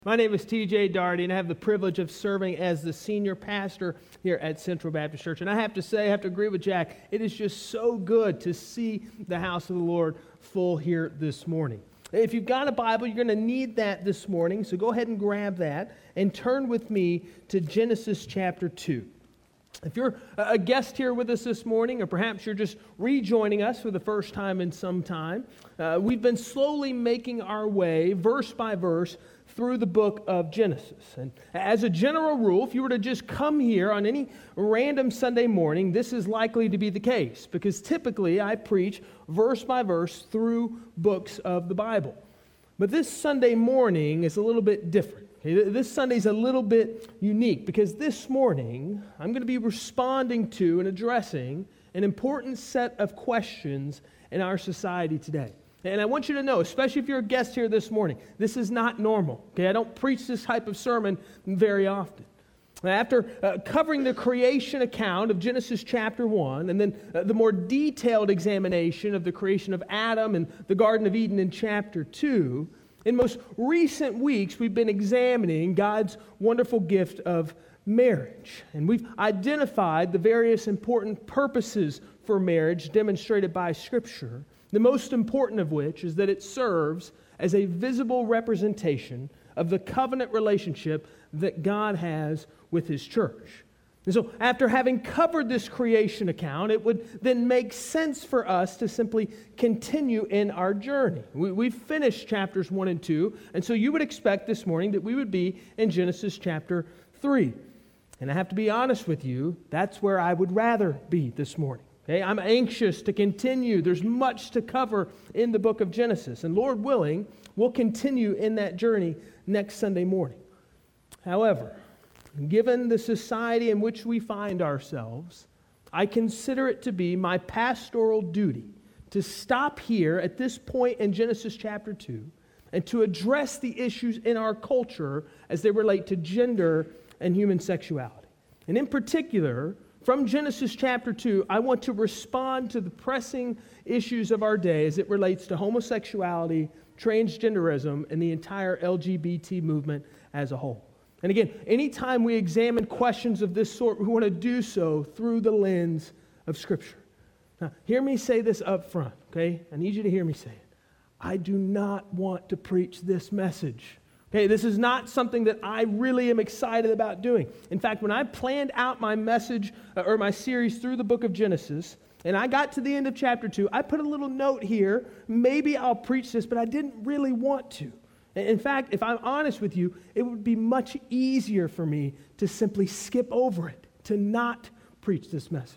My name is TJ Daugherty, and I have the privilege of serving as the senior pastor here at Central Baptist Church. And I have to say, I have to agree with Jack, it is just so good to see the house of the Lord full here this morning. If you've got a Bible, you're going to need that this morning, so go ahead and grab that and turn with me to Genesis chapter 2. If you're a guest here with us this morning, or perhaps you're just rejoining us for the first time in some time, we've been slowly making our way, verse by verse, through the book of Genesis. And as a general rule, if you were to just come here on any random Sunday morning, this is likely to be the case, because typically I preach verse by verse through books of the Bible. But this Sunday morning is a little bit different. Okay? This Sunday is a little bit unique, because this morning I'm going to be responding to and addressing an important set of questions in our society today. And I want you to know, especially if you're a guest here this morning, this is not normal. Okay, I don't preach this type of sermon very often. After covering the creation account of Genesis chapter 1, and then the more detailed examination of the creation of Adam and the Garden of Eden in chapter 2, in most recent weeks we've been examining God's wonderful gift of marriage. And we've identified the various important purposes for marriage demonstrated by Scripture. The most important of which is that it serves as a visible representation of the covenant relationship that God has with His church. And so after having covered this creation account, it would then make sense for us to simply continue in our journey. We've finished chapters 1 and 2, and so you would expect this morning that we would be in Genesis chapter 3. And I have to be honest with you, that's where I would rather be this morning. Okay, I'm anxious to continue. There's much to cover in the book of Genesis. And Lord willing, we'll continue in that journey next Sunday morning. However, given the society in which we find ourselves, I consider it to be my pastoral duty to stop here at this point in Genesis chapter 2 and to address the issues in our culture as they relate to gender and human sexuality. And in particular, from Genesis chapter 2, I want to respond to the pressing issues of our day as it relates to homosexuality, transgenderism, and the entire LGBT movement as a whole. And again, anytime we examine questions of this sort, we want to do so through the lens of Scripture. Now, hear me say this up front, okay? I need you to hear me say it. I do not want to preach this message. Okay, this is not something that I really am excited about doing. In fact, when I planned out my message or my series through the book of Genesis, and I got to the end of chapter 2, I put a little note here, maybe I'll preach this, but I didn't really want to. In fact, if I'm honest with you, it would be much easier for me to simply skip over it, to not preach this message.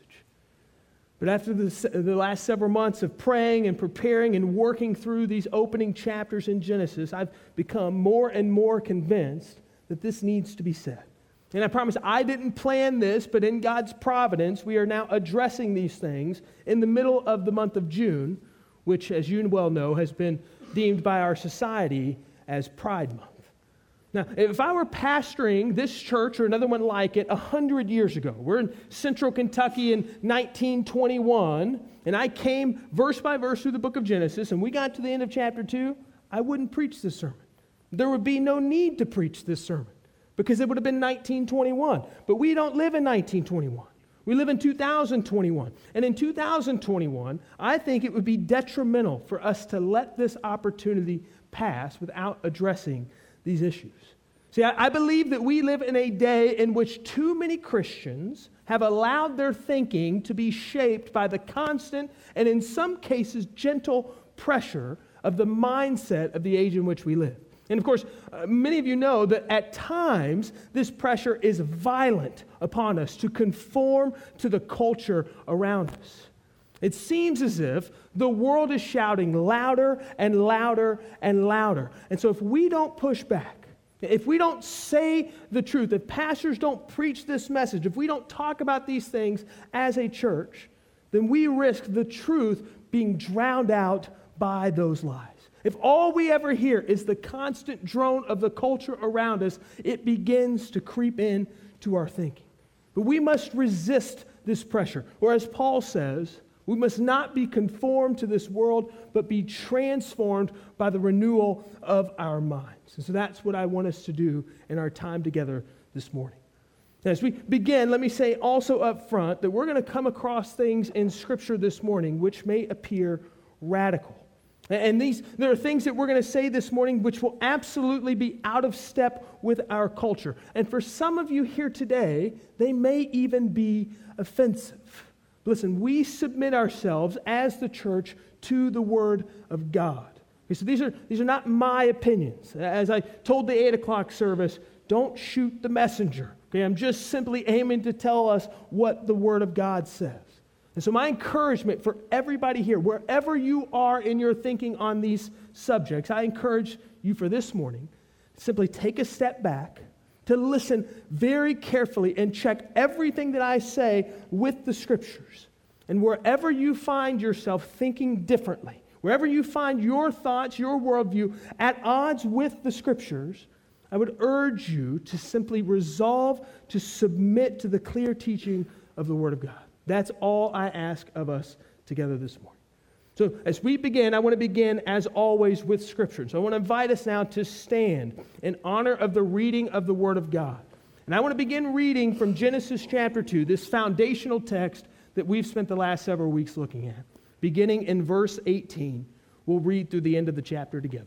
But after the last several months of praying and preparing and working through these opening chapters in Genesis, I've become more and more convinced that this needs to be said. And I promise I didn't plan this, but in God's providence, we are now addressing these things in the middle of the month of June, which, as you well know, has been deemed by our society as Pride Month. Now, if I were pastoring this church or another one like it 100 years ago, we're in central Kentucky in 1921, and I came verse by verse through the book of Genesis, and we got to the end of chapter 2, I wouldn't preach this sermon. There would be no need to preach this sermon, because it would have been 1921. But we don't live in 1921. We live in 2021. And in 2021, I think it would be detrimental for us to let this opportunity pass without addressing these issues. See, I believe that we live in a day in which too many Christians have allowed their thinking to be shaped by the constant and in some cases gentle pressure of the mindset of the age in which we live. And of course, many of you know that at times this pressure is violent upon us to conform to the culture around us. It seems as if the world is shouting louder and louder and louder. And so if we don't push back, if we don't say the truth, if pastors don't preach this message, if we don't talk about these things as a church, then we risk the truth being drowned out by those lies. If all we ever hear is the constant drone of the culture around us, it begins to creep in to our thinking. But we must resist this pressure. Or as Paul says, We must not be conformed to this world, but be transformed by the renewal of our minds. And so that's what I want us to do in our time together this morning. As we begin, let me say also up front that we're going to come across things in Scripture this morning which may appear radical. And there are things that we're going to say this morning which will absolutely be out of step with our culture. And for some of you here today, they may even be offensive. Listen, we submit ourselves as the church to the Word of God. Okay, so these are not my opinions. As I told the 8 o'clock service, don't shoot the messenger. Okay, I'm just simply aiming to tell us what the Word of God says. And so my encouragement for everybody here, wherever you are in your thinking on these subjects, I encourage you for this morning, simply take a step back, to listen very carefully and check everything that I say with the Scriptures. And wherever you find yourself thinking differently, wherever you find your thoughts, your worldview at odds with the Scriptures, I would urge you to simply resolve to submit to the clear teaching of the Word of God. That's all I ask of us together this morning. So as we begin, I want to begin, as always, with Scripture. So I want to invite us now to stand in honor of the reading of the Word of God. And I want to begin reading from Genesis chapter 2, this foundational text that we've spent the last several weeks looking at. Beginning in verse 18, we'll read through the end of the chapter together.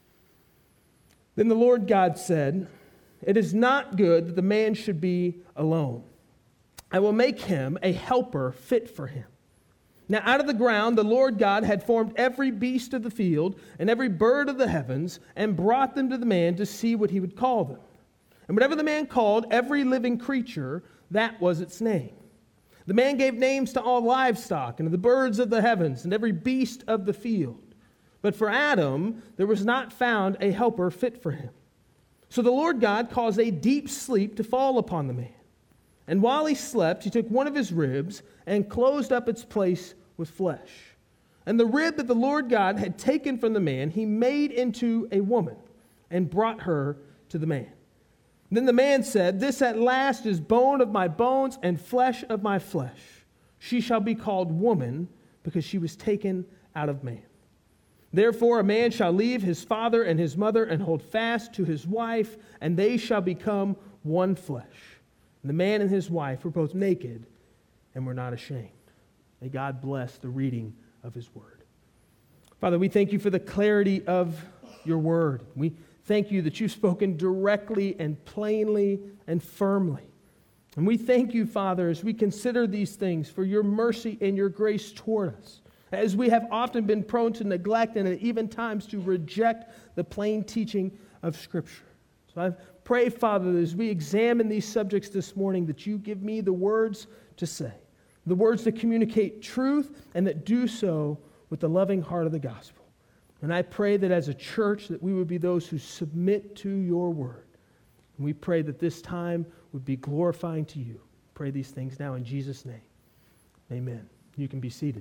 Then the Lord God said, "It is not good that the man should be alone. I will make him a helper fit for him." Now out of the ground the Lord God had formed every beast of the field and every bird of the heavens and brought them to the man to see what he would call them. And whatever the man called every living creature, that was its name. The man gave names to all livestock and to the birds of the heavens and every beast of the field. But for Adam there was not found a helper fit for him. So the Lord God caused a deep sleep to fall upon the man. And while he slept, he took one of his ribs and closed up its place with flesh. And the rib that the Lord God had taken from the man, he made into a woman and brought her to the man. Then the man said, "This at last is bone of my bones and flesh of my flesh. She shall be called woman because she was taken out of man. Therefore a man shall leave his father and his mother and hold fast to his wife, and they shall become one flesh. And the man and his wife were both naked and were not ashamed." May God bless the reading of his word. Father, we thank you for the clarity of your word. We thank you that you've spoken directly and plainly and firmly. And we thank you, Father, as we consider these things, for your mercy and your grace toward us, as we have often been prone to neglect and at even times to reject the plain teaching of Scripture. So I pray, Father, that as we examine these subjects this morning, that you give me the words to say, the words that communicate truth and that do so with the loving heart of the gospel. And I pray that as a church that we would be those who submit to your word. And we pray that this time would be glorifying to you. Pray these things now in Jesus' name. Amen. You can be seated.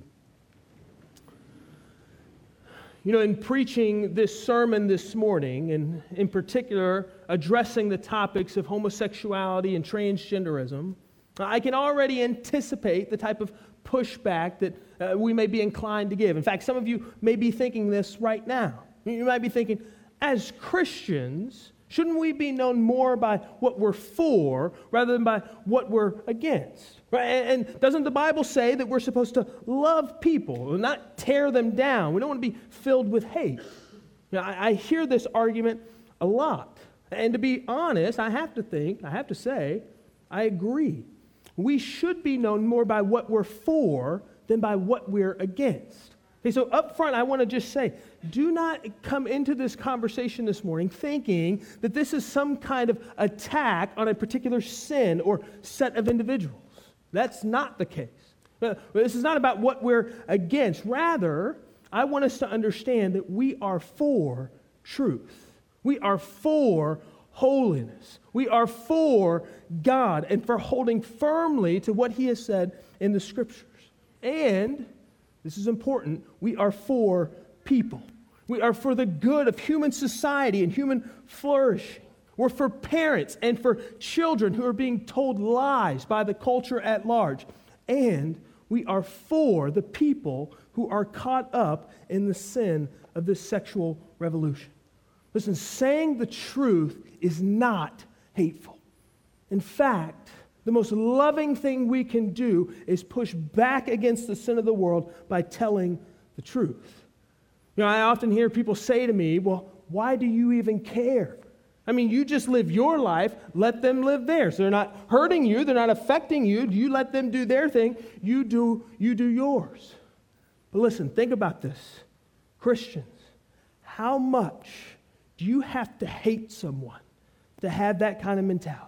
You know, in preaching this sermon this morning, and in particular addressing the topics of homosexuality and transgenderism, I can already anticipate the type of pushback that we may be inclined to give. In fact, some of you may be thinking this right now. You might be thinking, as Christians, shouldn't we be known more by what we're for rather than by what we're against? Right? And doesn't the Bible say that we're supposed to love people and not tear them down? We don't want to be filled with hate. You know, I hear this argument a lot. And to be honest, I have to say, I agree. We should be known more by what we're for than by what we're against. Okay, so up front, I want to just say, do not come into this conversation this morning thinking that this is some kind of attack on a particular sin or set of individuals. That's not the case. This is not about what we're against. Rather, I want us to understand that we are for truth. We are for holiness. We are for God and for holding firmly to what he has said in the Scriptures. And, this is important, we are for people. We are for the good of human society and human flourishing. We're for parents and for children who are being told lies by the culture at large. And We are for the people who are caught up in the sin of this sexual revolution. Listen, saying the truth is not hateful. In fact, the most loving thing we can do is push back against the sin of the world by telling the truth. I often hear people say to me, well, why do you even care? I mean, you just live your life, let them live theirs. They're not hurting you, they're not affecting you. You let them do their thing, you do yours. But listen, think about this. Christians, how much do you have to hate someone to have that kind of mentality?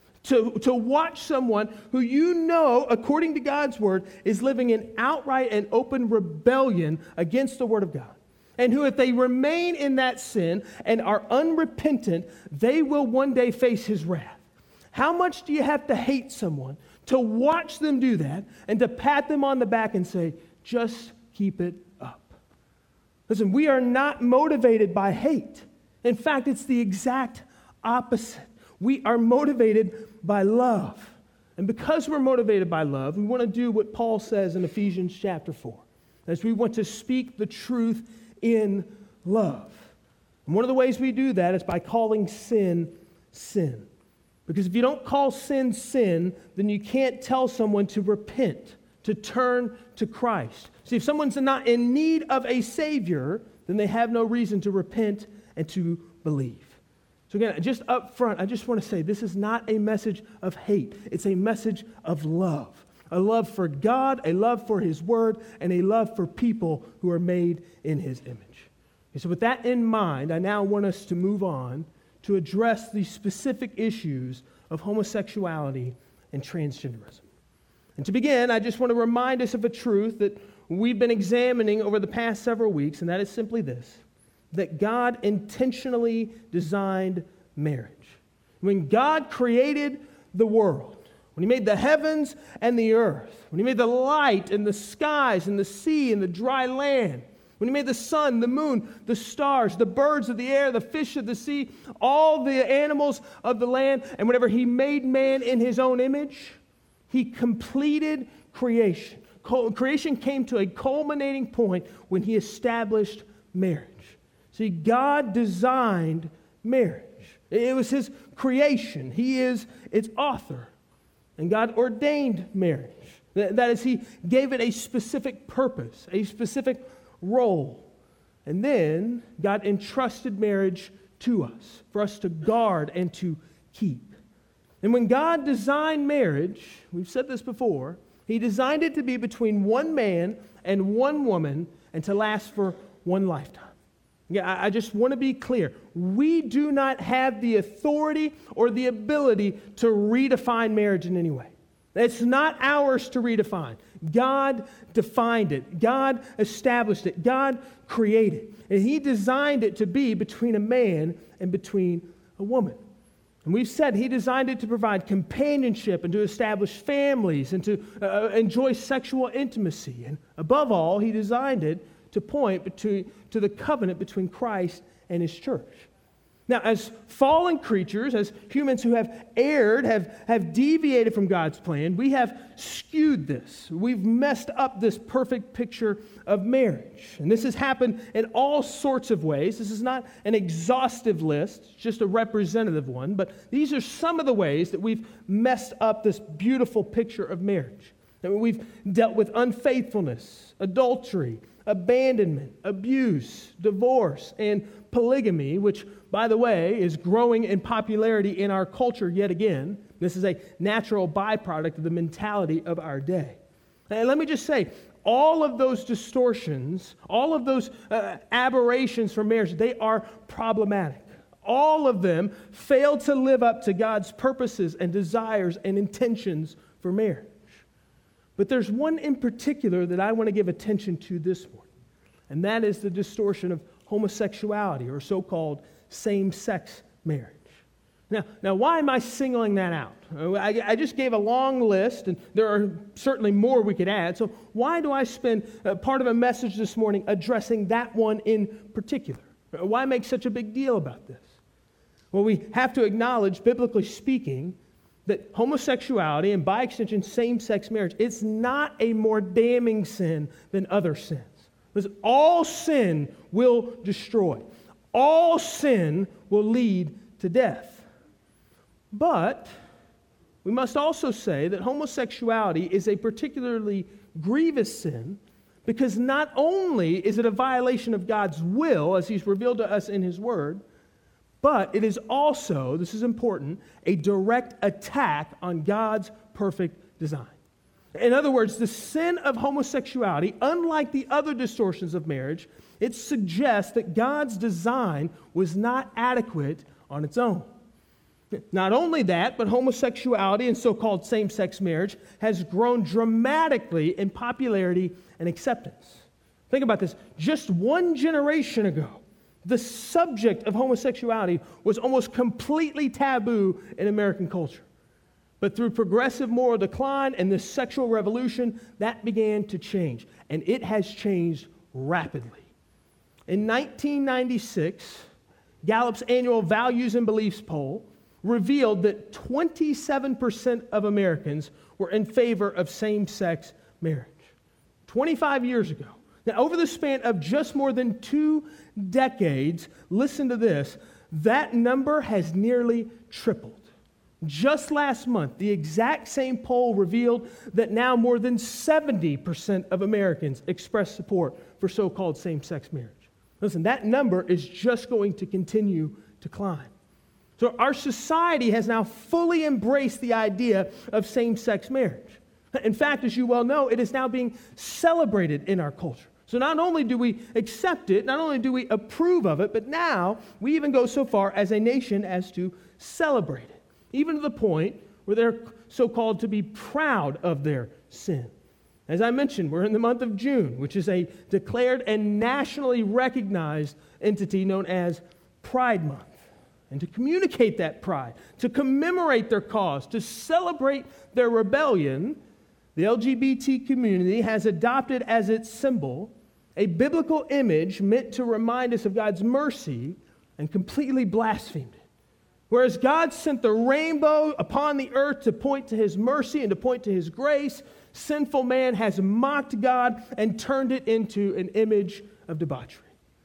To watch someone who you know, according to God's word, is living in outright and open rebellion against the word of God. And who, if they remain in that sin and are unrepentant, they will one day face his wrath. How much do you have to hate someone to watch them do that and to pat them on the back and say, just keep it up? Listen, we are not motivated by hate. In fact, it's the exact opposite. We are motivated by love. And because we're motivated by love, we want to do what Paul says in Ephesians chapter 4. As we want to speak the truth in love. And one of the ways we do that is by calling sin, sin. Because if you don't call sin, sin, then you can't tell someone to repent, to turn to Christ. See, if someone's not in need of a Savior, then they have no reason to repent and to believe. So again, just up front, I just want to say this is not a message of hate. It's a message of love. A love for God, a love for His Word, and a love for people who are made in His image. Okay, so with that in mind, I now want us to move on to address the specific issues of homosexuality and transgenderism. And to begin, I just want to remind us of a truth that we've been examining over the past several weeks, and that is simply this: that God intentionally designed marriage. When God created the world, when He made the heavens and the earth, when He made the light and the skies and the sea and the dry land, when He made the sun, the moon, the stars, the birds of the air, the fish of the sea, all the animals of the land, and whenever He made man in His own image, He completed creation. Creation came to a culminating point when He established marriage. See, God designed marriage. It was His creation. He is its author. And God ordained marriage. That is, He gave it a specific purpose, a specific role. And then God entrusted marriage to us, for us to guard and to keep. And when God designed marriage, we've said this before, He designed it to be between one man and one woman and to last for one lifetime. Yeah, I just want to be clear. We do not have the authority or the ability to redefine marriage in any way. It's not ours to redefine. God defined it. God established it. God created it. And He designed it to be between a man and between a woman. And we've said He designed it to provide companionship and to establish families and to enjoy sexual intimacy. And above all, He designed it to point to the covenant between Christ and His church. Now, as fallen creatures, as humans who have erred, have deviated from God's plan, we have skewed this. We've messed up this perfect picture of marriage. And this has happened in all sorts of ways. This is not an exhaustive list, it's just a representative one. But these are some of the ways that we've messed up this beautiful picture of marriage. And we've dealt with unfaithfulness, adultery, abandonment, abuse, divorce, and polygamy, which, by the way, is growing in popularity in our culture yet again. This is a natural byproduct of the mentality of our day. And let me just say, all of those distortions, all of those aberrations from marriage, they are problematic. All of them fail to live up to God's purposes and desires and intentions for marriage. But there's one in particular that I want to give attention to this morning, and that is the distortion of homosexuality, or so-called same-sex marriage. Now, why am I singling that out? I just gave a long list, and there are certainly more we could add. So why do I spend part of a message this morning addressing that one in particular? Why make such a big deal about this? Well, we have to acknowledge, biblically speaking, that homosexuality and by extension same-sex marriage, it's not a more damning sin than other sins. Because all sin will destroy. All sin will lead to death. But we must also say that homosexuality is a particularly grievous sin because not only is it a violation of God's will as He's revealed to us in His Word, but it is also, this is important, a direct attack on God's perfect design. In other words, the sin of homosexuality, unlike the other distortions of marriage, it suggests that God's design was not adequate on its own. Not only that, but homosexuality and so-called same-sex marriage has grown dramatically in popularity and acceptance. Think about this. Just one generation ago, the subject of homosexuality was almost completely taboo in American culture. But through progressive moral decline and the sexual revolution, that began to change. And it has changed rapidly. In 1996, Gallup's annual Values and Beliefs poll revealed that 27% of Americans were in favor of same-sex marriage. 25 years ago. Now, over the span of just more than 2 decades, listen to this, that number has nearly tripled. Just last month, the exact same poll revealed that now more than 70% of Americans express support for so-called same-sex marriage. Listen, that number is just going to continue to climb. So our society has now fully embraced the idea of same-sex marriage. In fact, as you well know, it is now being celebrated in our culture. So not only do we accept it, not only do we approve of it, but now we even go so far as a nation as to celebrate it, even to the point where they're so-called to be proud of their sin. As I mentioned, we're in the month of June, which is a declared and nationally recognized entity known as Pride Month. And to communicate that pride, to commemorate their cause, to celebrate their rebellion, the LGBT community has adopted as its symbol a biblical image meant to remind us of God's mercy and completely blasphemed it. Whereas God sent the rainbow upon the earth to point to His mercy and to point to His grace, sinful man has mocked God and turned it into an image of debauchery.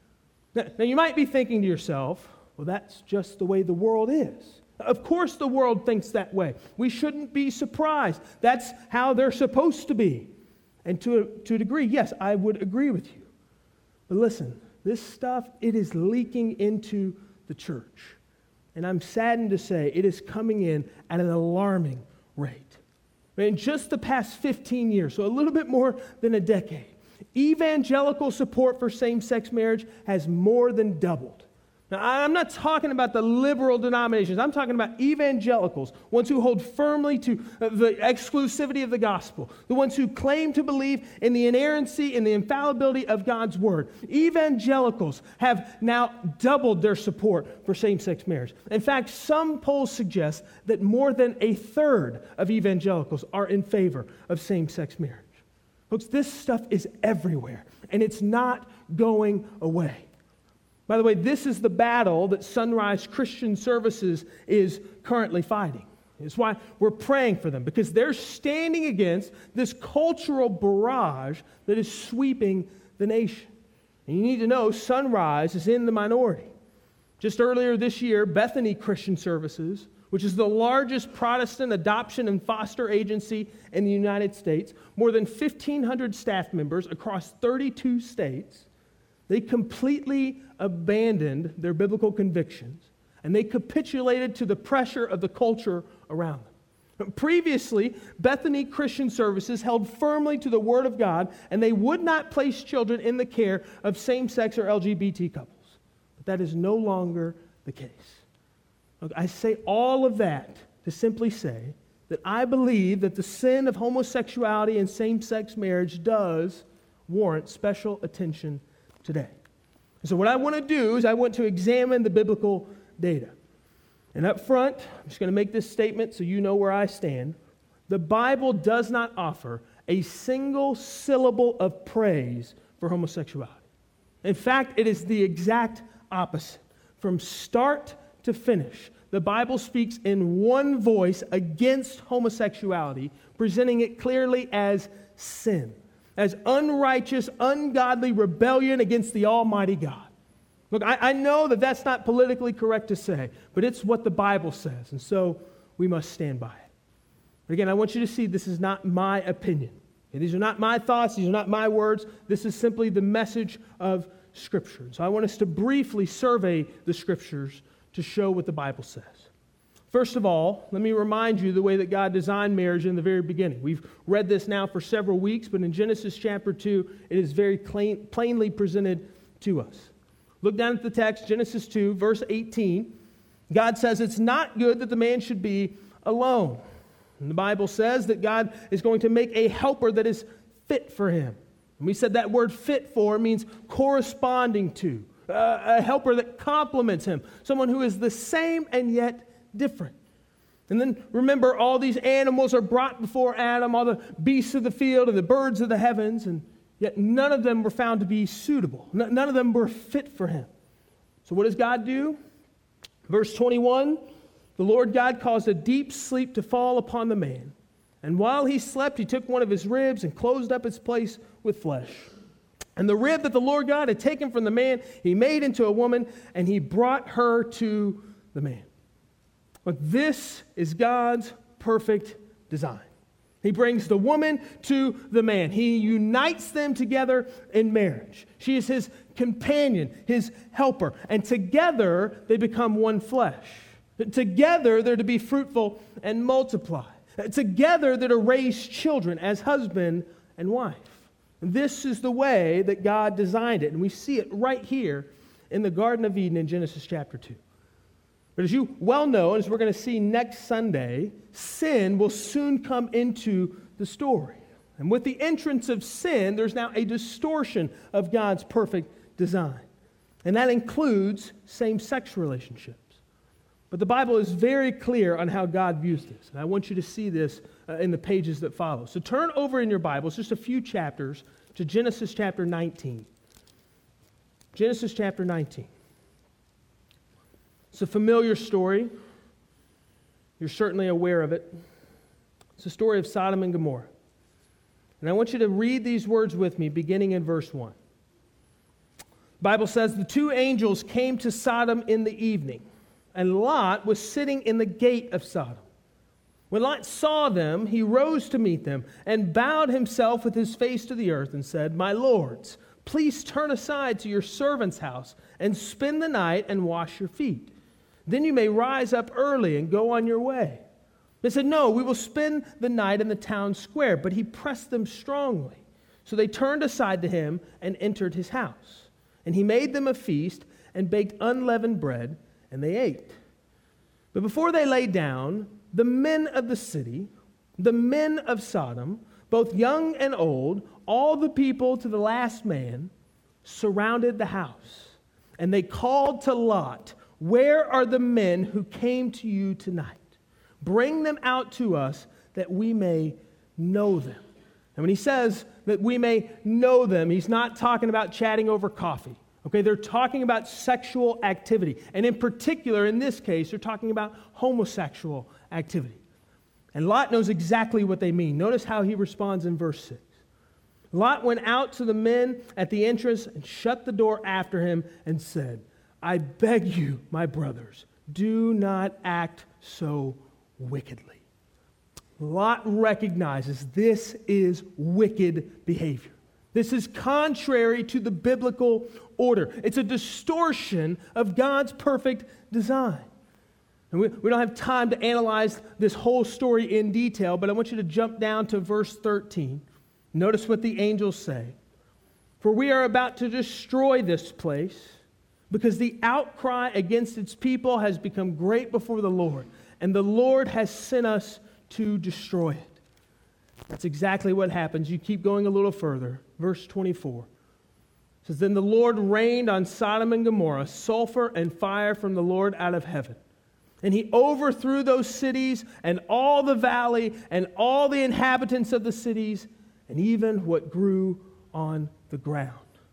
Now you might be thinking to yourself, well, that's just the way the world is. Of course the world thinks that way. We shouldn't be surprised. That's how they're supposed to be. And to a degree, yes, I would agree with you. But listen, this stuff, it is leaking into the church. And I'm saddened to say it is coming in at an alarming rate. In just the past 15 years, so a little bit more than a decade, evangelical support for same-sex marriage has more than doubled. Now, I'm not talking about the liberal denominations. I'm talking about evangelicals, ones who hold firmly to the exclusivity of the gospel, the ones who claim to believe in the inerrancy and the infallibility of God's word. Evangelicals have now doubled their support for same-sex marriage. In fact, some polls suggest that more than a third of evangelicals are in favor of same-sex marriage. Folks, this stuff is everywhere, and it's not going away. By the way, this is the battle that Sunrise Christian Services is currently fighting. It's why we're praying for them, because they're standing against this cultural barrage that is sweeping the nation. And you need to know Sunrise is in the minority. Just earlier this year, Bethany Christian Services, which is the largest Protestant adoption and foster agency in the United States, more than 1,500 staff members across 32 states, they completely abandoned their biblical convictions, and they capitulated to the pressure of the culture around them. Previously, Bethany Christian Services held firmly to the Word of God, and they would not place children in the care of same-sex or LGBT couples. But that is no longer the case. Look, I say all of that to simply say that I believe that the sin of homosexuality and same-sex marriage does warrant special attention today. So what I want to do is I want to examine the biblical data. And up front, I'm just going to make this statement so you know where I stand. The Bible does not offer a single syllable of praise for homosexuality. In fact, it is the exact opposite. From start to finish, the Bible speaks in one voice against homosexuality, presenting it clearly as sin, as unrighteous, ungodly rebellion against the Almighty God. Look, I know that that's not politically correct to say, but it's what the Bible says, and so we must stand by it. But again, I want you to see this is not my opinion. These are not my thoughts. These are not my words. This is simply the message of Scripture. So I want us to briefly survey the Scriptures to show what the Bible says. First of all, let me remind you the way that God designed marriage in the very beginning. We've read this now for several weeks, but in Genesis chapter 2, it is very plainly presented to us. Look down at the text, Genesis 2, verse 18. God says it's not good that the man should be alone. And the Bible says that God is going to make a helper that is fit for him. And we said that word fit for means corresponding to, a helper that complements him, someone who is the same and yet different. And then remember, all these animals are brought before Adam, all the beasts of the field and the birds of the heavens, and yet none of them were found to be suitable. None of them were fit for him. So what does God do? Verse 21, the Lord God caused a deep sleep to fall upon the man. And while he slept, he took one of his ribs and closed up its place with flesh. And the rib that the Lord God had taken from the man, he made into a woman, and he brought her to the man. But this is God's perfect design. He brings the woman to the man. He unites them together in marriage. She is his companion, his helper. And together they become one flesh. Together they're to be fruitful and multiply. Together they're to raise children as husband and wife. This is the way that God designed it. And we see it right here in the Garden of Eden in Genesis chapter 2. But as you well know, as we're going to see next Sunday, sin will soon come into the story. And with the entrance of sin, there's now a distortion of God's perfect design. And that includes same-sex relationships. But the Bible is very clear on how God views this. And I want you to see this in the pages that follow. So turn over in your Bibles, just a few chapters, to Genesis chapter 19. Genesis chapter 19. It's a familiar story. You're certainly aware of it. It's the story of Sodom and Gomorrah. And I want you to read these words with me, beginning in verse 1. The Bible says, the two angels came to Sodom in the evening, and Lot was sitting in the gate of Sodom. When Lot saw them, he rose to meet them and bowed himself with his face to the earth and said, my lords, please turn aside to your servant's house and spend the night and wash your feet. Then you may rise up early and go on your way. They said, no, we will spend the night in the town square. But he pressed them strongly. So they turned aside to him and entered his house. And he made them a feast and baked unleavened bread, and they ate. But before they lay down, the men of the city, the men of Sodom, both young and old, all the people to the last man, surrounded the house. And they called to Lot, where are the men who came to you tonight? Bring them out to us that we may know them. And when he says that we may know them, he's not talking about chatting over coffee. Okay, they're talking about sexual activity. And in particular, in this case, they're talking about homosexual activity. And Lot knows exactly what they mean. Notice how he responds in verse 6. Lot went out to the men at the entrance and shut the door after him and said, I beg you, my brothers, do not act so wickedly. Lot recognizes this is wicked behavior. This is contrary to the biblical order. It's a distortion of God's perfect design. And we don't have time to analyze this whole story in detail, but I want you to jump down to verse 13. Notice what the angels say. For we are about to destroy this place, because the outcry against its people has become great before the Lord, and the Lord has sent us to destroy it. That's exactly what happens. You keep going a little further. Verse 24 says, then the Lord rained on Sodom and Gomorrah sulfur and fire from the Lord out of heaven. And he overthrew those cities and all the valley and all the inhabitants of the cities and even what grew on the ground.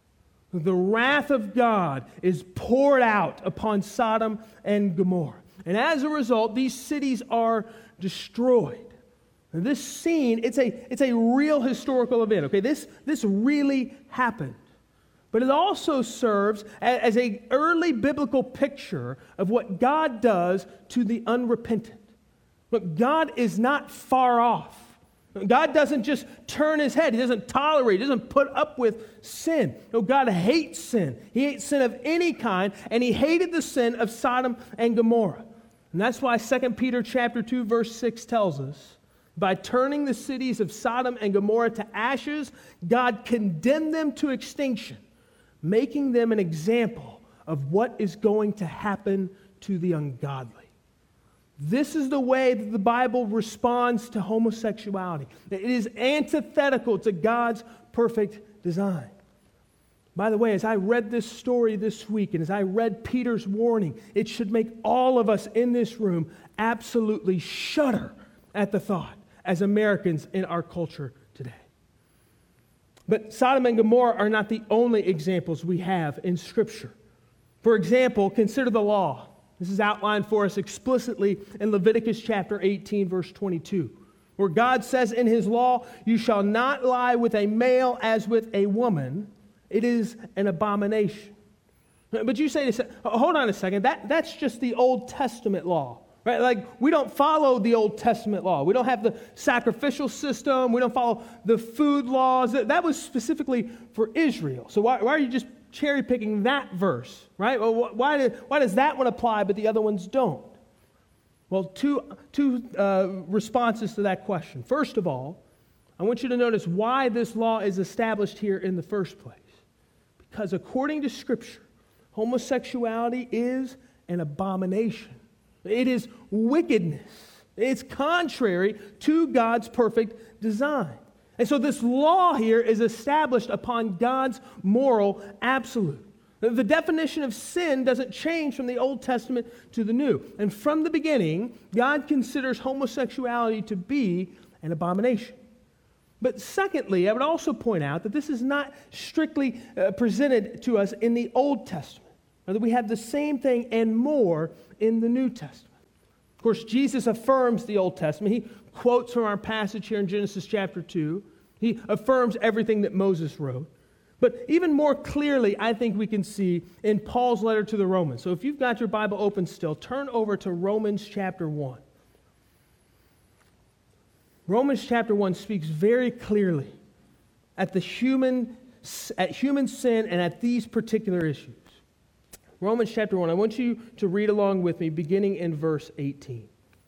The wrath of God is poured out upon Sodom and Gomorrah. And as a result, these cities are destroyed. And this scene, it's a real historical event, okay? This really happened. But it also serves as an early biblical picture of what God does to the unrepentant. Look, God is not far off. God doesn't just turn his head. He doesn't tolerate, he doesn't put up with sin. No, God hates sin. He hates sin of any kind, and he hated the sin of Sodom and Gomorrah. And that's why 2 Peter chapter 2, verse 6 tells us, by turning the cities of Sodom and Gomorrah to ashes, God condemned them to extinction, making them an example of what is going to happen to the ungodly. This is the way that the Bible responds to homosexuality. It is antithetical to God's perfect design. By the way, as I read this story this week, and as I read Peter's warning, it should make all of us in this room absolutely shudder at the thought as Americans in our culture today. But Sodom and Gomorrah are not the only examples we have in Scripture. For example, consider the law. This is outlined for us explicitly in Leviticus chapter 18, verse 22, where God says in his law, "You shall not lie with a male as with a woman. It is an abomination." But you say, hold on a second, that's just the Old Testament law, right? Like, we don't follow the Old Testament law. We don't have the sacrificial system. We don't follow the food laws. That was specifically for Israel. So why are you just cherry picking that verse, right? Well, why does that one apply but the other ones don't? Well, two responses to that question. First of all, I want you to notice why this law is established here in the first place. Because according to Scripture, homosexuality is an abomination. It is wickedness. It's contrary to God's perfect design. And so this law here is established upon God's moral absolute. The definition of sin doesn't change from the Old Testament to the New. And from the beginning, God considers homosexuality to be an abomination. But secondly, I would also point out that this is not strictly presented to us in the Old Testament. That we have the same thing and more in the New Testament. Of course, Jesus affirms the Old Testament. He quotes from our passage here in Genesis chapter 2. He affirms everything that Moses wrote. But even more clearly, I think we can see in Paul's letter to the Romans. So if you've got your Bible open still, turn over to Romans chapter 1. Romans chapter 1 speaks very clearly at human sin and at these particular issues. Romans chapter 1, I want you to read along with me, beginning in verse 18.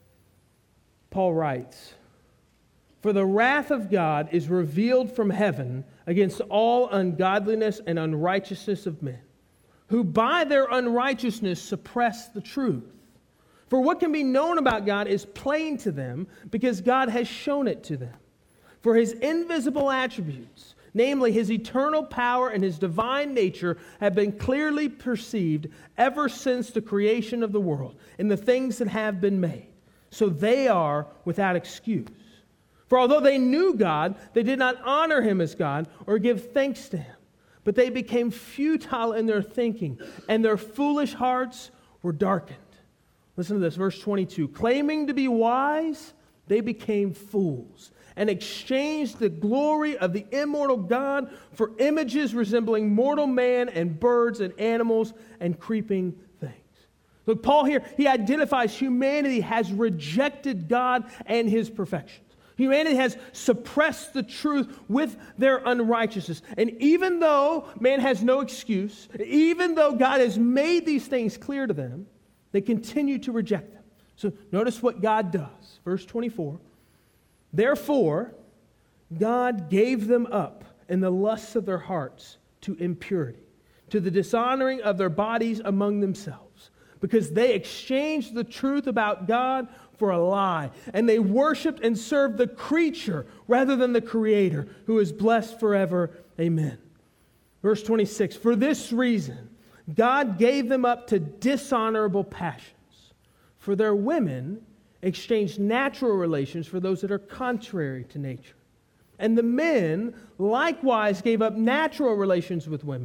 Paul writes, "For the wrath of God is revealed from heaven against all ungodliness and unrighteousness of men, who by their unrighteousness suppress the truth. For what can be known about God is plain to them, because God has shown it to them. For his invisible attributes, namely his eternal power and his divine nature, have been clearly perceived ever since the creation of the world in the things that have been made. So they are without excuse. For although they knew God, they did not honor him as God or give thanks to him. But they became futile in their thinking, and their foolish hearts were darkened." Listen to this, verse 22. "Claiming to be wise, they became fools, and exchanged the glory of the immortal God for images resembling mortal man and birds and animals and creeping things." Look, Paul here, he identifies humanity has rejected God and his perfections. Humanity has suppressed the truth with their unrighteousness. And even though man has no excuse, even though God has made these things clear to them, they continue to reject them. So notice what God does. Verse 24. "Therefore, God gave them up in the lusts of their hearts to impurity, to the dishonoring of their bodies among themselves, because they exchanged the truth about God for a lie, and they worshiped and served the creature rather than the Creator, who is blessed forever. Amen." Verse 26, "For this reason, God gave them up to dishonorable passions. For their women exchanged natural relations for those that are contrary to nature. And the men likewise gave up natural relations with women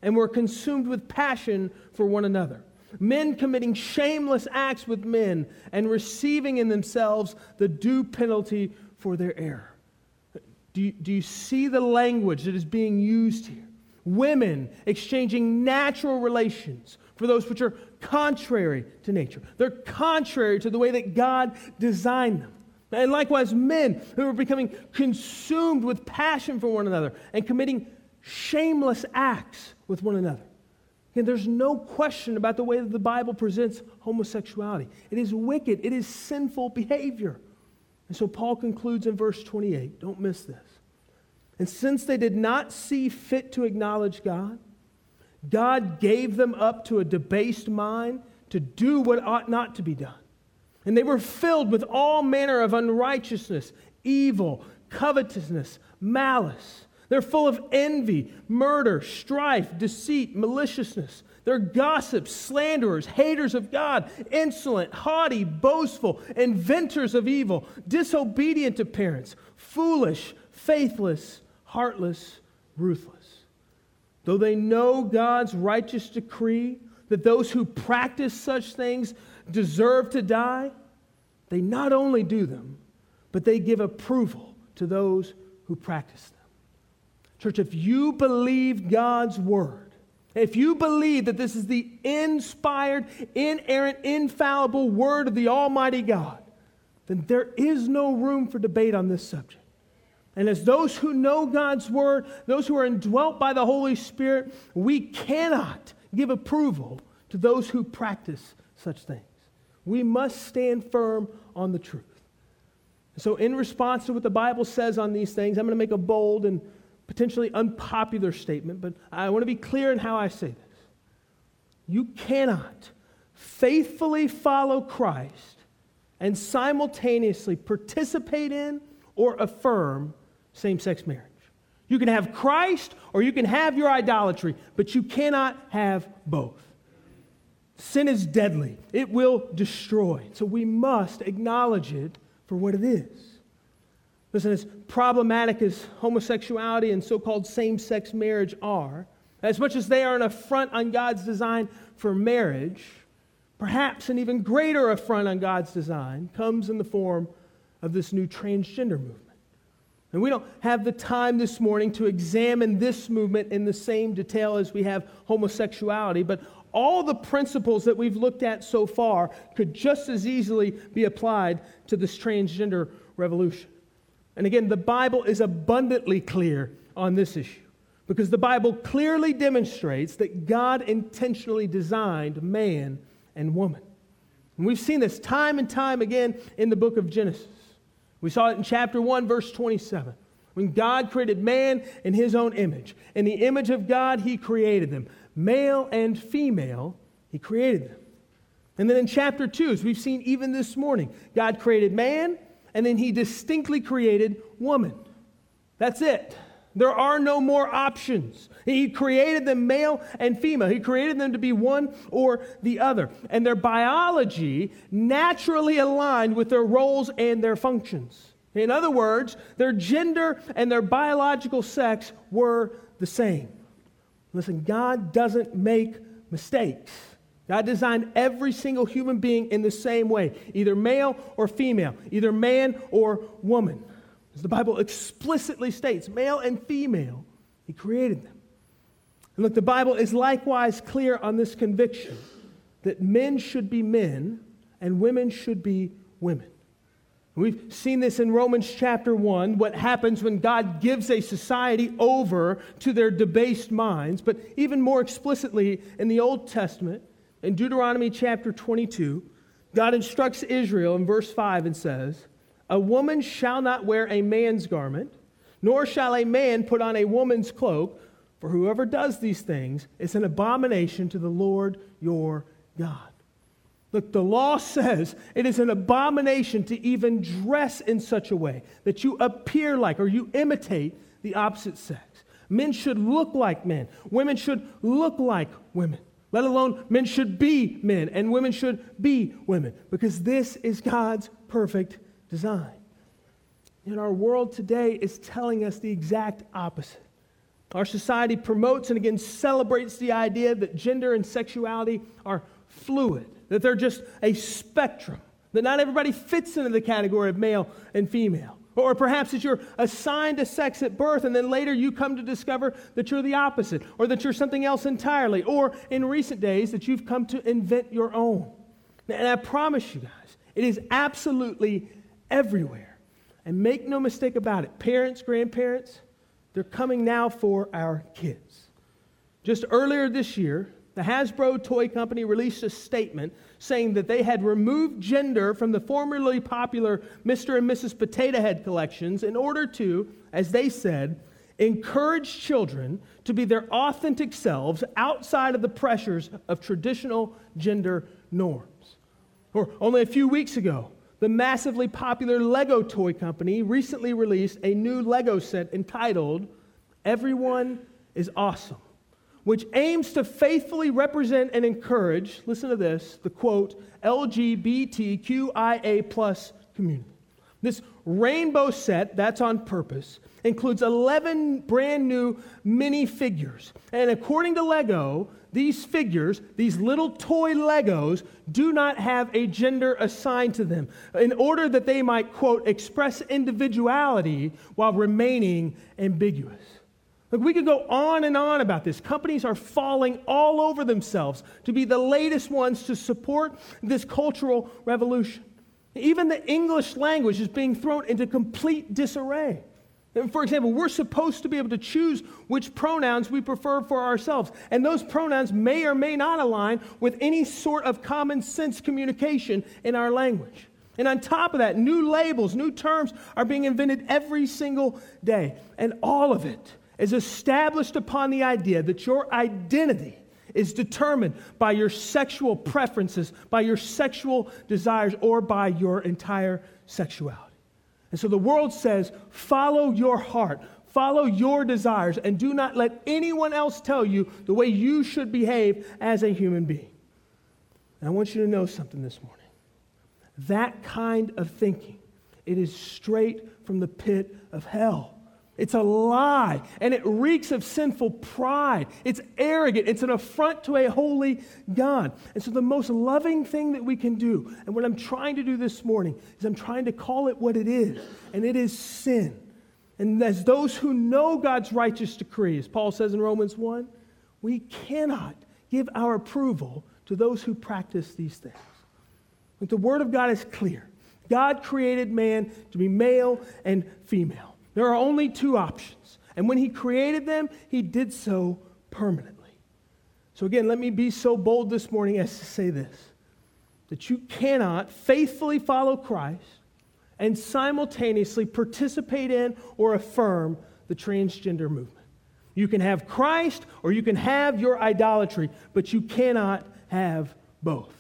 and were consumed with passion for one another. Men committing shameless acts with men and receiving in themselves the due penalty for their error. Do you see the language that is being used here? Women exchanging natural relations for those which are contrary to nature. They're contrary to the way that God designed them. And likewise, men who are becoming consumed with passion for one another and committing shameless acts with one another. And there's no question about the way that the Bible presents homosexuality. It is wicked. It is sinful behavior. And so Paul concludes in verse 28. Don't miss this. And since they did not see fit to acknowledge God, God gave them up to a debased mind to do what ought not to be done. And they were filled with all manner of unrighteousness, evil, covetousness, malice. They're full of envy, murder, strife, deceit, maliciousness. They're gossips, slanderers, haters of God, insolent, haughty, boastful, inventors of evil, disobedient to parents, foolish, faithless, heartless, ruthless. Though they know God's righteous decree that those who practice such things deserve to die, they not only do them, but they give approval to those who practice them. Church, if you believe God's word, if you believe that this is the inspired, inerrant, infallible word of the Almighty God, then there is no room for debate on this subject. And as those who know God's word, those who are indwelt by the Holy Spirit, we cannot give approval to those who practice such things. We must stand firm on the truth. So in response to what the Bible says on these things, I'm going to make a bold and potentially unpopular statement, but I want to be clear in how I say this. You cannot faithfully follow Christ and simultaneously participate in or affirm same-sex marriage. You can have Christ or you can have your idolatry, but you cannot have both. Sin is deadly. It will destroy. So we must acknowledge it for what it is. Listen, as problematic as homosexuality and so-called same-sex marriage are, as much as they are an affront on God's design for marriage, perhaps an even greater affront on God's design comes in the form of this new transgender movement. And we don't have the time this morning to examine this movement in the same detail as we have homosexuality, but all the principles that we've looked at so far could just as easily be applied to this transgender revolution. And again, the Bible is abundantly clear on this issue because the Bible clearly demonstrates that God intentionally designed man and woman. And we've seen this time and time again in the book of Genesis. We saw it in chapter 1, verse 27. When God created man in his own image. In the image of God, he created them. Male and female, he created them. And then in chapter 2, as we've seen even this morning, God created man, and then he distinctly created woman. That's it. There are no more options. He created them male and female. He created them to be one or the other. And their biology naturally aligned with their roles and their functions. In other words, their gender and their biological sex were the same. Listen, God doesn't make mistakes. God designed every single human being in the same way, either male or female, either man or woman. As the Bible explicitly states, male and female, he created them. And look, the Bible is likewise clear on this conviction that men should be men and women should be women. We've seen this in Romans chapter 1, what happens when God gives a society over to their debased minds, but even more explicitly in the Old Testament, in Deuteronomy chapter 22, God instructs Israel in verse 5 and says, "A woman shall not wear a man's garment, nor shall a man put on a woman's cloak, for whoever does these things is an abomination to the Lord your God." Look, the law says it is an abomination to even dress in such a way that you appear like or you imitate the opposite sex. Men should look like men. Women should look like women. Let alone men should be men and women should be women, because this is God's perfect design. And our world today is telling us the exact opposite. Our society promotes and again celebrates the idea that gender and sexuality are fluid, that they're just a spectrum, that not everybody fits into the category of male and female. Or perhaps that you're assigned a sex at birth and then later you come to discover that you're the opposite, or that you're something else entirely, or in recent days that you've come to invent your own. And I promise you guys, it is absolutely everywhere. And make no mistake about it, parents, grandparents, they're coming now for our kids. Just earlier this year, the Hasbro toy company released a statement saying that they had removed gender from the formerly popular Mr. and Mrs. Potato Head collections in order to, as they said, encourage children to be their authentic selves outside of the pressures of traditional gender norms. Or only a few weeks ago, the massively popular Lego toy company recently released a new Lego set entitled Everyone is Awesome, which aims to faithfully represent and encourage, listen to this, the quote, LGBTQIA plus community. This rainbow set, that's on purpose, includes 11 brand new minifigures. And according to Lego, these figures, these little toy Legos, do not have a gender assigned to them in order that they might, quote, express individuality while remaining ambiguous. Look, we could go on and on about this. Companies are falling all over themselves to be the latest ones to support this cultural revolution. Even the English language is being thrown into complete disarray. For example, we're supposed to be able to choose which pronouns we prefer for ourselves. And those pronouns may or may not align with any sort of common sense communication in our language. And on top of that, new labels, new terms are being invented every single day. And all of it is established upon the idea that your identity is determined by your sexual preferences, by your sexual desires, or by your entire sexuality. And so the world says, follow your heart, follow your desires, and do not let anyone else tell you the way you should behave as a human being. And I want you to know something this morning. That kind of thinking, it is straight from the pit of hell. It's a lie, and it reeks of sinful pride. It's arrogant. It's an affront to a holy God. And so the most loving thing that we can do, and what I'm trying to do this morning, is I'm trying to call it what it is, and it is sin. And as those who know God's righteous decree, as Paul says in Romans 1, we cannot give our approval to those who practice these things. But the Word of God is clear. God created man to be male and female. There are only two options. And when he created them, he did so permanently. So again, let me be so bold this morning as to say this, that you cannot faithfully follow Christ and simultaneously participate in or affirm the transgender movement. You can have Christ or you can have your idolatry, but you cannot have both.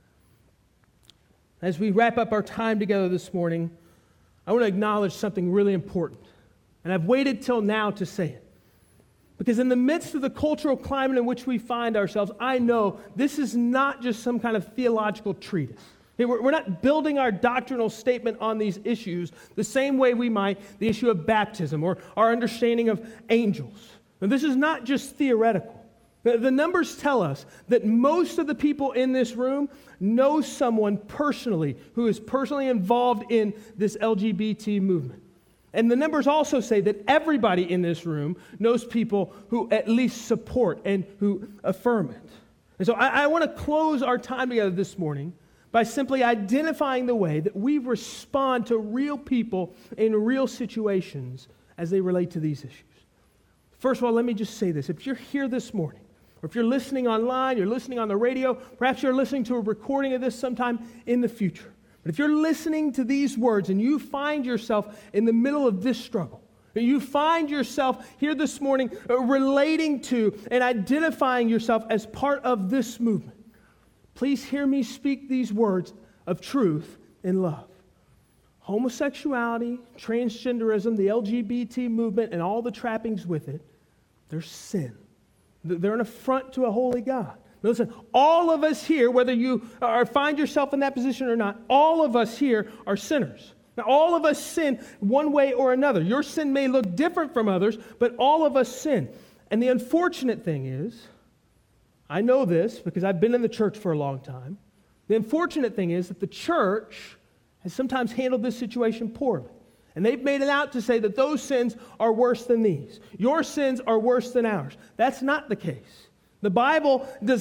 As we wrap up our time together this morning, I want to acknowledge something really important. And I've waited till now to say it. Because in the midst of the cultural climate in which we find ourselves, I know this is not just some kind of theological treatise. We're not building our doctrinal statement on these issues the same way we might the issue of baptism or our understanding of angels. Now, this is not just theoretical. The numbers tell us that most of the people in this room know someone personally who is personally involved in this LGBT movement. And the numbers also say that everybody in this room knows people who at least support and who affirm it. And so I want to close our time together this morning by simply identifying the way that we respond to real people in real situations as they relate to these issues. First of all, let me just say this. If you're here this morning, or if you're listening online, you're listening on the radio, perhaps you're listening to a recording of this sometime in the future. But if you're listening to these words and you find yourself in the middle of this struggle, you find yourself here this morning relating to and identifying yourself as part of this movement, please hear me speak these words of truth in love. Homosexuality, transgenderism, the LGBT movement, and all the trappings with it, they're sin. They're an affront to a holy God. Now listen, all of us here, whether you find yourself in that position or not, all of us here are sinners. Now, all of us sin one way or another. Your sin may look different from others, but all of us sin. And the unfortunate thing is, I know this because I've been in the church for a long time. The unfortunate thing is that the church has sometimes handled this situation poorly. And they've made it out to say that those sins are worse than these. Your sins are worse than ours. That's not the case. The Bible does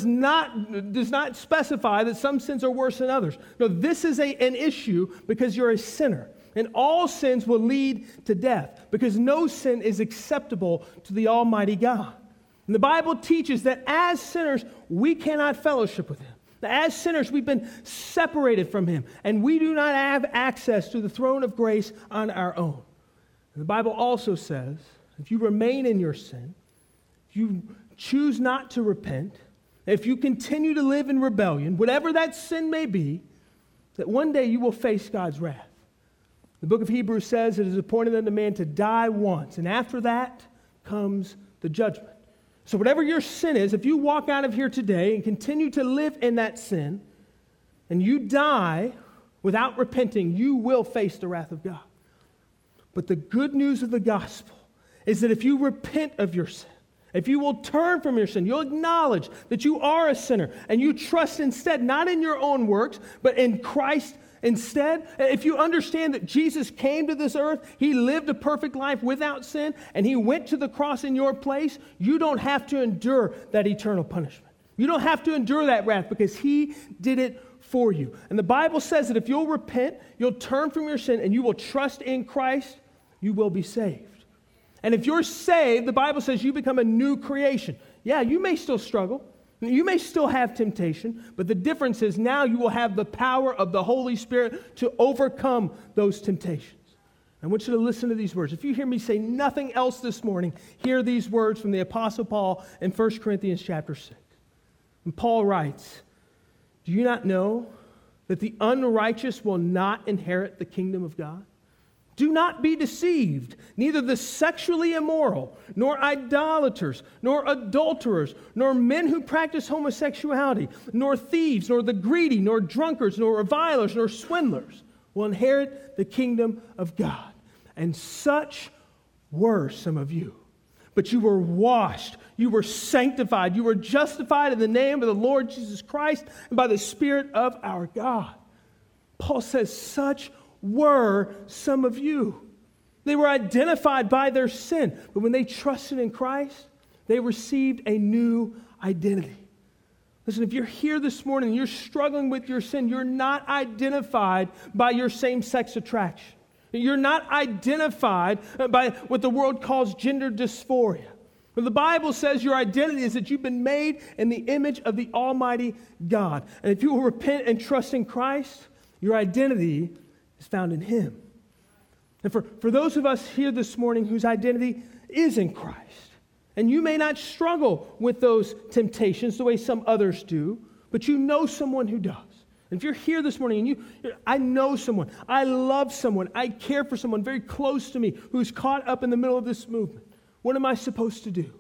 not specify that some sins are worse than others. No, this is an issue because you're a sinner. And all sins will lead to death because no sin is acceptable to the Almighty God. And the Bible teaches that as sinners, we cannot fellowship with Him. As sinners, we've been separated from Him, and we do not have access to the throne of grace on our own. And the Bible also says, if you remain in your sin, if you choose not to repent, if you continue to live in rebellion, whatever that sin may be, that one day you will face God's wrath. The book of Hebrews says it is appointed unto man to die once, and after that comes the judgment. So whatever your sin is, if you walk out of here today and continue to live in that sin, and you die without repenting, you will face the wrath of God. But the good news of the gospel is that if you repent of your sin, if you will turn from your sin, you'll acknowledge that you are a sinner, and you trust instead, not in your own works, but in Christ instead. If you understand that Jesus came to this earth, He lived a perfect life without sin, and He went to the cross in your place, you don't have to endure that eternal punishment. You don't have to endure that wrath because He did it for you. And the Bible says that if you'll repent, you'll turn from your sin, and you will trust in Christ, you will be saved. And if you're saved, the Bible says you become a new creation. Yeah, you may still struggle. You may still have temptation, but the difference is now you will have the power of the Holy Spirit to overcome those temptations. I want you to listen to these words. If you hear me say nothing else this morning, hear these words from the Apostle Paul in 1 Corinthians chapter 6. And Paul writes, "Do you not know that the unrighteous will not inherit the kingdom of God? Do not be deceived. Neither the sexually immoral, nor idolaters, nor adulterers, nor men who practice homosexuality, nor thieves, nor the greedy, nor drunkards, nor revilers, nor swindlers will inherit the kingdom of God. And such were some of you. But you were washed, you were sanctified, you were justified in the name of the Lord Jesus Christ and by the Spirit of our God." Paul says, such were some of you. They were identified by their sin, but when they trusted in Christ, they received a new identity. Listen, if you're here this morning and you're struggling with your sin, you're not identified by your same-sex attraction. You're not identified by what the world calls gender dysphoria. But the Bible says your identity is that you've been made in the image of the Almighty God. And if you will repent and trust in Christ, your identity is found in Him. And for those of us here this morning whose identity is in Christ, and you may not struggle with those temptations the way some others do, but you know someone who does. And if you're here this morning and I know someone, I love someone, I care for someone very close to me who's caught up in the middle of this movement, what am I supposed to do?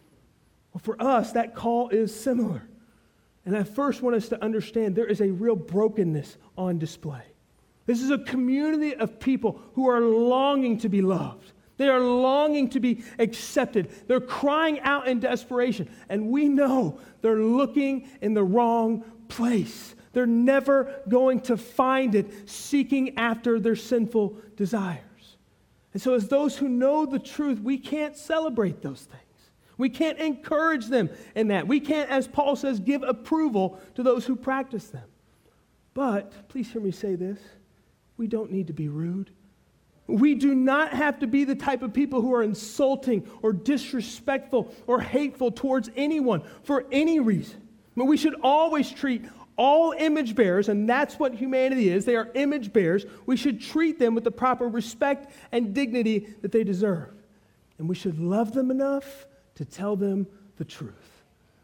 Well, for us, that call is similar. And I first want us to understand there is a real brokenness on display. This is a community of people who are longing to be loved. They are longing to be accepted. They're crying out in desperation. And we know they're looking in the wrong place. They're never going to find it seeking after their sinful desires. And so as those who know the truth, we can't celebrate those things. We can't encourage them in that. We can't, as Paul says, give approval to those who practice them. But, please hear me say this, we don't need to be rude. We do not have to be the type of people who are insulting or disrespectful or hateful towards anyone for any reason. But we should always treat all image bearers, and that's what humanity is. They are image bearers. We should treat them with the proper respect and dignity that they deserve. And we should love them enough to tell them the truth.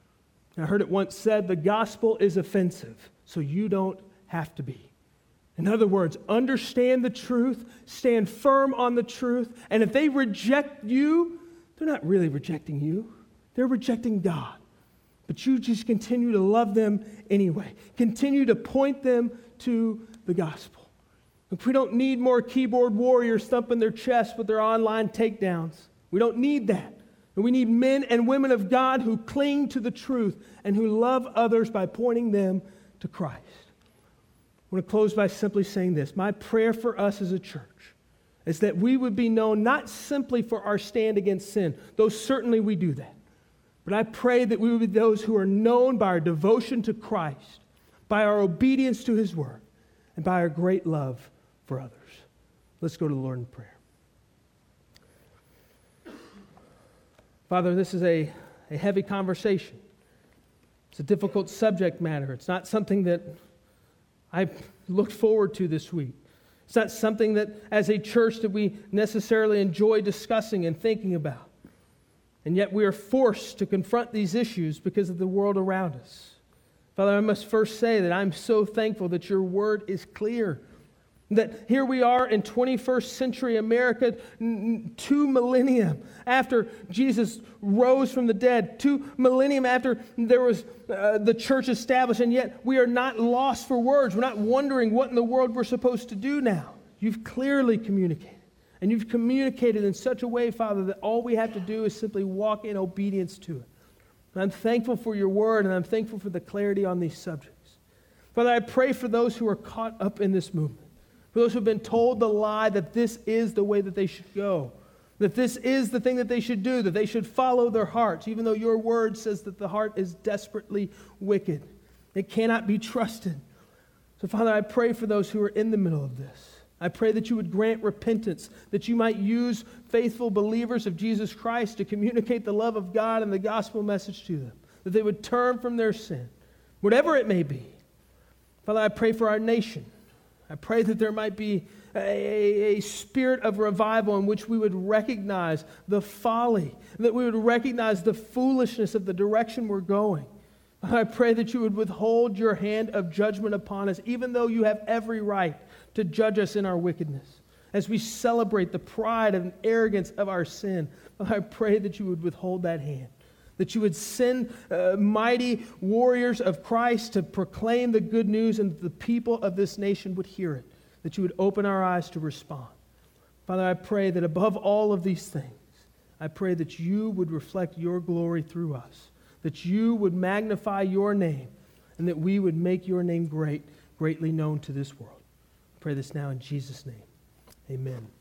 I heard it once said, the gospel is offensive, so you don't have to be. In other words, understand the truth, stand firm on the truth, and if they reject you, they're not really rejecting you. They're rejecting God. But you just continue to love them anyway. Continue to point them to the gospel. We don't need more keyboard warriors thumping their chests with their online takedowns. We don't need that. And we need men and women of God who cling to the truth and who love others by pointing them to Christ. I want to close by simply saying this. My prayer for us as a church is that we would be known not simply for our stand against sin, though certainly we do that, but I pray that we would be those who are known by our devotion to Christ, by our obedience to His word, and by our great love for others. Let's go to the Lord in prayer. Father, this is a heavy conversation. It's a difficult subject matter. It's not something that I looked forward to this week. It's not something that, as a church, that we necessarily enjoy discussing and thinking about. And yet we are forced to confront these issues because of the world around us. Father, I must first say that I'm so thankful that your word is clear. That here we are in 21st century America, 2 millennia after Jesus rose from the dead, 2 millennia after there was the church established, and yet we are not lost for words. We're not wondering what in the world we're supposed to do now. You've clearly communicated. And you've communicated in such a way, Father, that all we have to do is simply walk in obedience to it. And I'm thankful for your word, and I'm thankful for the clarity on these subjects. Father, I pray for those who are caught up in this movement, for those who have been told the lie that this is the way that they should go, that this is the thing that they should do, that they should follow their hearts, even though your word says that the heart is desperately wicked. It cannot be trusted. So, Father, I pray for those who are in the middle of this. I pray that you would grant repentance, that you might use faithful believers of Jesus Christ to communicate the love of God and the gospel message to them, that they would turn from their sin, whatever it may be. Father, I pray for our nation. I pray that there might be a spirit of revival in which we would recognize the folly, that we would recognize the foolishness of the direction we're going. I pray that you would withhold your hand of judgment upon us, even though you have every right to judge us in our wickedness. As we celebrate the pride and arrogance of our sin, I pray that you would withhold that hand, that you would send mighty warriors of Christ to proclaim the good news, and that the people of this nation would hear it, that you would open our eyes to respond. Father, I pray that above all of these things, I pray that you would reflect your glory through us, that you would magnify your name, and that we would make your name great, greatly known to this world. I pray this now in Jesus' name. Amen.